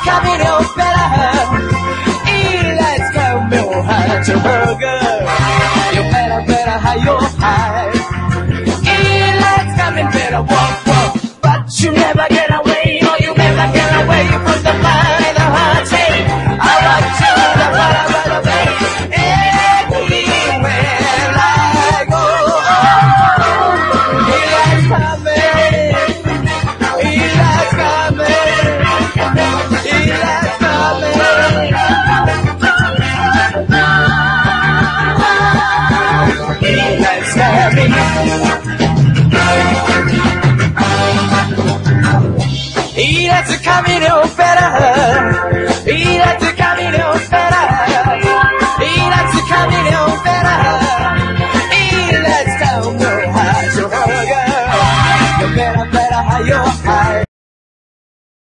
coming, you better. Eli's coming, hide your burger. You better hide your hide. Eli's coming, better walk. But you never get away, or you never get away from the fire and the heart. Say, I want you to run away. Anywhere I go. Eli's coming. Eli's coming. Eli's coming. Eli's coming, you better.